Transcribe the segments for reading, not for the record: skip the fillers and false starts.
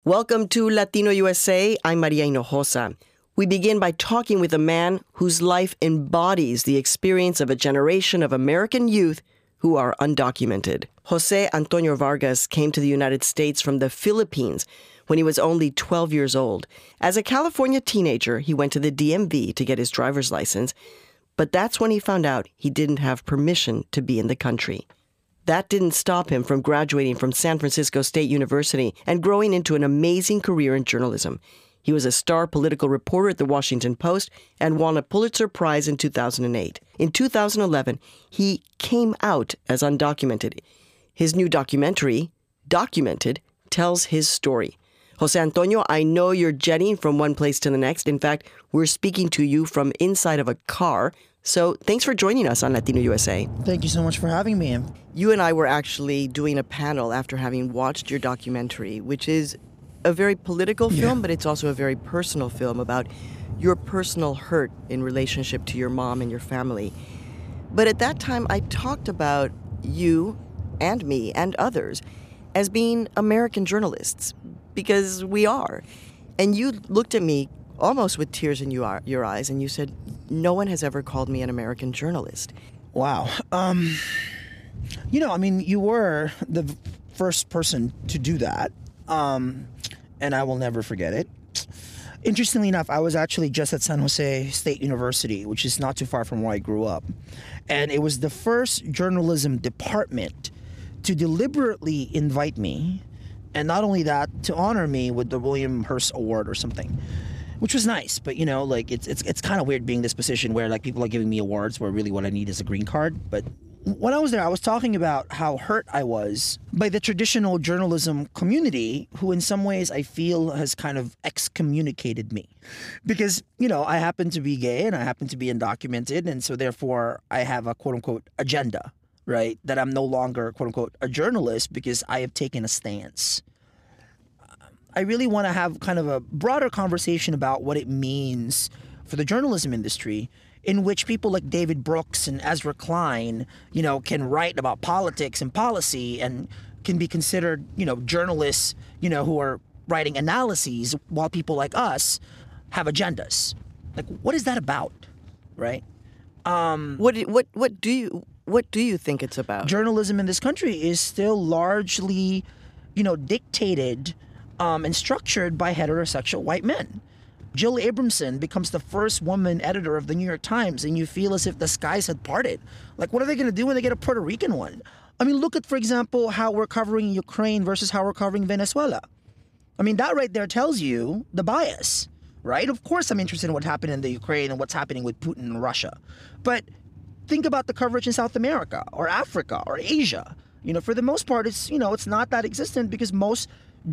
Welcome to Latino USA. I'm Maria Hinojosa. We begin by talking with a man whose life embodies the experience of a generation of American youth who are undocumented. Jose Antonio Vargas came to the United States from the Philippines when he was only 12 years old. As a California teenager, he went to the DMV to get his driver's license, but that's when he found out he didn't have permission to be in the country. That didn't stop him from graduating from San Francisco State University and growing into an amazing career in journalism. He was a star political reporter at the Washington Post and won a Pulitzer Prize in 2008. In 2011, he came out as undocumented. His new documentary, Documented, tells his story. Jose Antonio, I know you're jetting from one place to the next. In fact, we're speaking to you from inside of a car. So thanks for joining us on Latino USA. Thank you so much for having me. You and I were actually doing a panel after having watched your documentary, which is a very political film, but it's also a very personal film about your personal hurt in relationship to your mom and your family. But at that time, I talked about you and me and others as being American journalists, because we are. And you looked at me almost with tears in your eyes, and you said, no one has ever called me an American journalist. Wow. You were the first person to do that, and I will never forget it. Interestingly enough, I was actually just at San Jose State University, which is not too far from where I grew up. And it was the first journalism department to deliberately invite me, and not only that, to honor me with the William Hearst Award or something, which was nice. But it's kind of weird being this position where people are giving me awards where really what I need is a green card. But when I was there, I was talking about how hurt I was by the traditional journalism community, who in some ways I feel has kind of excommunicated me. Because, I happen to be gay and I happen to be undocumented, and so therefore I have a quote-unquote agenda, right? That I'm no longer quote-unquote a journalist because I have taken a stance. I really want to have kind of a broader conversation about what it means for the journalism industry, in which people like David Brooks and Ezra Klein, can write about politics and policy and can be considered, journalists, who are writing analyses, while people like us have agendas. What is that about, right? What do you think it's about? Journalism in this country is still largely, dictated and structured by heterosexual white men. Jill Abramson becomes the first woman editor of the New York Times, and you feel as if the skies had parted. What are they going to do when they get a Puerto Rican one? Look at, for example, how we're covering Ukraine versus how we're covering Venezuela. That right there tells you the bias, right? Of course I'm interested in what happened in the Ukraine and what's happening with Putin and Russia. But think about the coverage in South America or Africa or Asia. For the most part, it's not that existent because most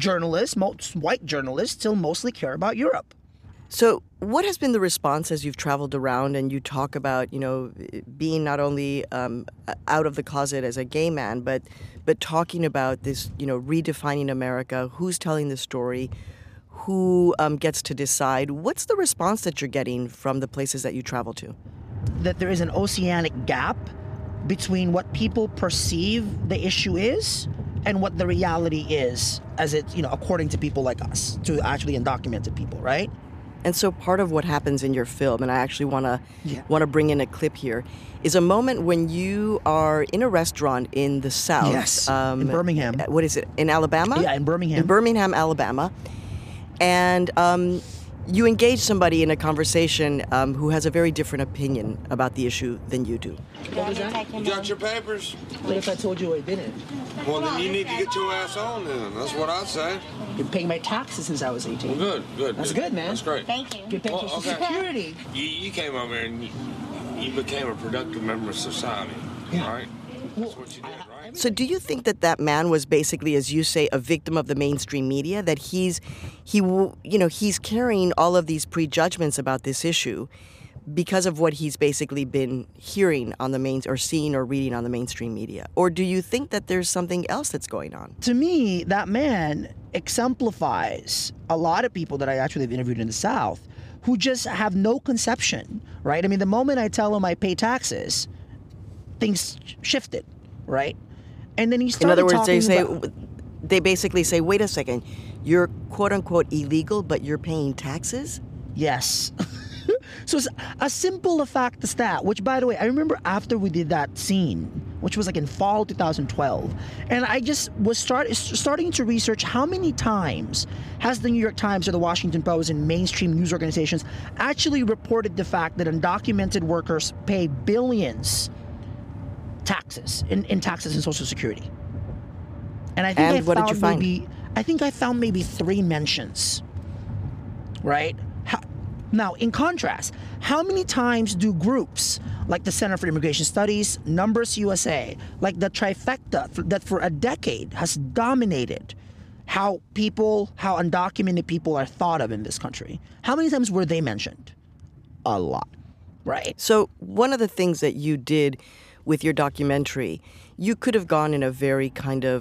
white journalists still mostly care about Europe. So what has been the response as you've traveled around and you talk about, being not only out of the closet as a gay man, but talking about this, redefining America, who's telling the story, who gets to decide? What's the response that you're getting from the places that you travel to? That there is an oceanic gap between what people perceive the issue is and what the reality is, as it, according to people like us, to actually undocumented people, right? And so part of what happens in your film, and I actually want to bring in a clip here, is a moment when you are in a restaurant in the South. Yes, in Birmingham. What is it, in Alabama? Yeah, in Birmingham. In Birmingham, Alabama. And you engage somebody in a conversation who has a very different opinion about the issue than you do. What was that? You got your papers? What if I told you I didn't? Well, then you need to get your ass on then. That's what I'd say. Been paying my taxes since I was 18. Well, good. That's good, man. That's great. Thank you. Good paying Social Security. You came over here and you became a productive member of society, right? That's what you did, right? So do you think that man was basically, as you say, a victim of the mainstream media, that he's carrying all of these prejudgments about this issue because of what he's basically been hearing on the or seeing or reading on the mainstream media? Or do you think that there's something else that's going on? To me, that man exemplifies a lot of people that I actually have interviewed in the South who just have no conception, right? The moment I tell them I pay taxes, things shifted, right? And then he started talking they basically say, wait a second, you're quote unquote illegal, but you're paying taxes? Yes. So it's as simple a fact as that, which, by the way, I remember after we did that scene, which was like in fall 2012, and I just was starting to research how many times has the New York Times or the Washington Post and mainstream news organizations actually reported the fact that undocumented workers pay billions taxes in taxes and Social Security. And I think what did you find? I found maybe 3 mentions, right? Now, in contrast, how many times do groups like the Center for Immigration Studies, Numbers USA, like the trifecta that for a decade has dominated how undocumented people are thought of in this country, how many times were they mentioned? A lot, right? So one of the things that you did with your documentary, you could have gone in a very kind of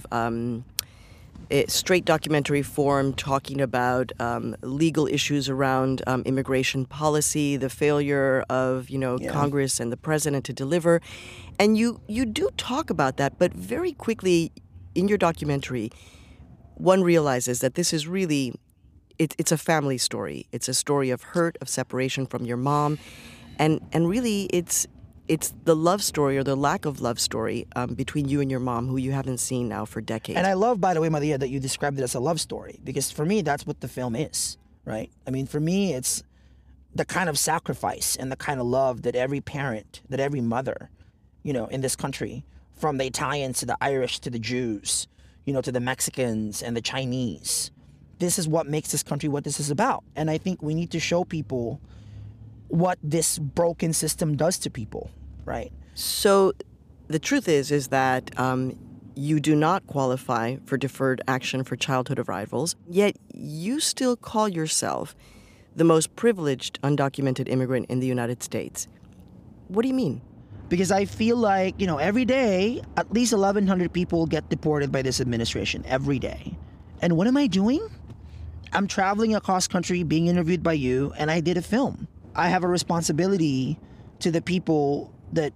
straight documentary form, talking about legal issues around immigration policy, the failure of Congress and the president to deliver, and you do talk about that, but very quickly in your documentary, one realizes that this is really it's a family story. It's a story of hurt, of separation from your mom, and really it's the love story or the lack of love story between you and your mom, who you haven't seen now for decades. And I love, by the way, Maria, that you described it as a love story, because for me, that's what the film is, right? I mean, for me, it's the kind of sacrifice and the kind of love that every parent, that every mother, in this country, from the Italians to the Irish to the Jews, to the Mexicans and the Chinese, this is what makes this country what this is about. And I think we need to show people what this broken system does to people, right? So the truth is that you do not qualify for deferred action for childhood arrivals, yet you still call yourself the most privileged undocumented immigrant in the United States. What do you mean? Because I feel like, every day, at least 1,100 people get deported by this administration, every day. And what am I doing? I'm traveling across country, being interviewed by you, and I did a film. I have a responsibility to the people that,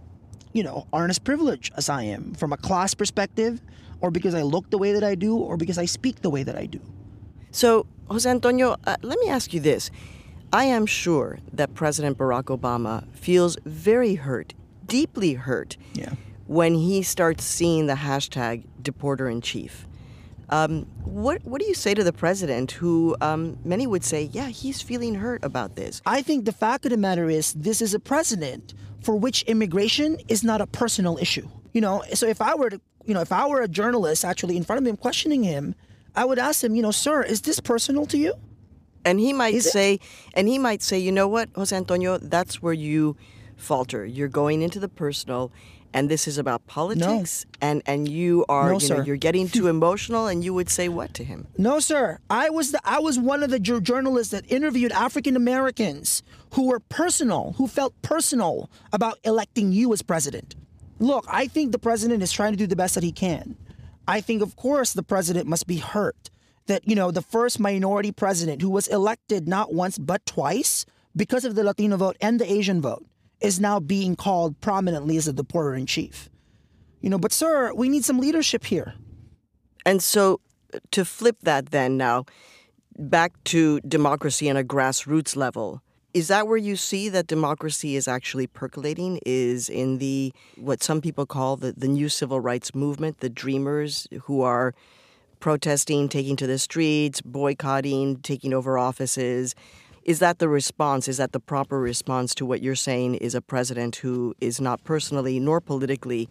aren't as privileged as I am, from a class perspective, or because I look the way that I do, or because I speak the way that I do. So, Jose Antonio, let me ask you this. I am sure that President Barack Obama feels very hurt, deeply hurt, when he starts seeing the hashtag Deporter-in-Chief. What do you say to the president, who many would say, he's feeling hurt about this? I think the fact of the matter is, this is a president for which immigration is not a personal issue. So if I were a journalist actually in front of him questioning him, I would ask him, sir, is this personal to you? And he might say, you know what, Jose Antonio, that's where you falter. You're going into the personal. And this is about politics, and you are, you're getting too emotional, and you would say what to him? No, sir. I was one of the journalists that interviewed African Americans who felt personal about electing you as president. Look, I think the president is trying to do the best that he can. I think, of course, the president must be hurt that, the first minority president who was elected not once but twice because of the Latino vote and the Asian vote is now being called prominently as a deporter-in-chief. But sir, we need some leadership here. And so to flip that then now, back to democracy on a grassroots level, is that where you see that democracy is actually percolating, is in the, what some people call the new civil rights movement, the dreamers who are protesting, taking to the streets, boycotting, taking over offices? Is that the response? Is that the proper response to what you're saying is a president who is not personally nor politically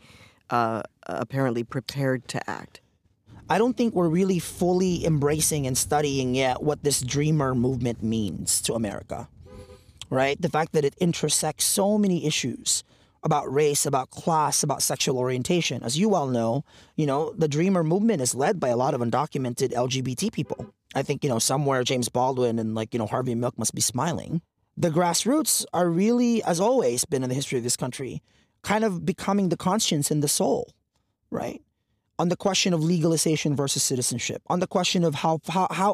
apparently prepared to act? I don't think we're really fully embracing and studying yet what this dreamer movement means to America, right? The fact that it intersects so many issues about race, about class, about sexual orientation. As you well know, the dreamer movement is led by a lot of undocumented LGBT people. I think, somewhere James Baldwin and Harvey Milk must be smiling. The grassroots are really, as always been in the history of this country, kind of becoming the conscience and the soul, right? On the question of legalization versus citizenship, on the question of how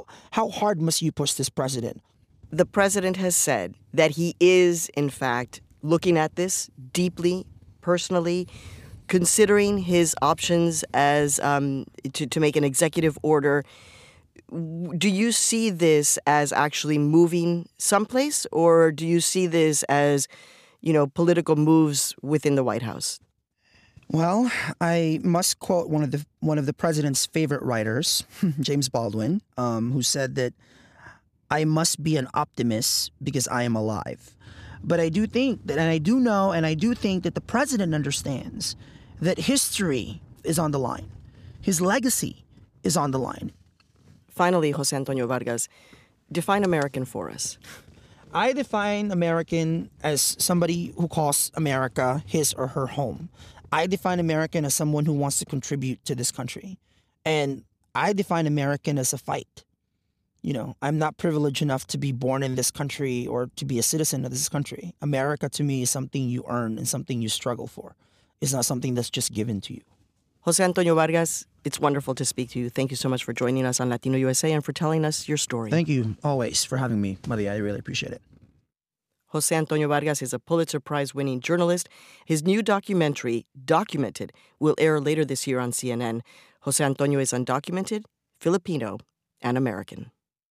hard must you push this president? The president has said that he is, in fact, looking at this deeply, personally, considering his options as to make an executive order Do you see this as actually moving someplace, or do you see this as, political moves within the White House? Well, I must quote one of the president's favorite writers, James Baldwin, who said that I must be an optimist because I am alive. But I do think that, and I do know, and I do think that the president understands that history is on the line. His legacy is on the line. Finally, Jose Antonio Vargas, define American for us. I define American as somebody who calls America his or her home. I define American as someone who wants to contribute to this country. And I define American as a fight. I'm not privileged enough to be born in this country or to be a citizen of this country. America to me is something you earn and something you struggle for. It's not something that's just given to you. Jose Antonio Vargas, it's wonderful to speak to you. Thank you so much for joining us on Latino USA and for telling us your story. Thank you always for having me, Maria. I really appreciate it. Jose Antonio Vargas is a Pulitzer Prize-winning journalist. His new documentary, Documented, will air later this year on CNN. Jose Antonio is undocumented, Filipino, and American.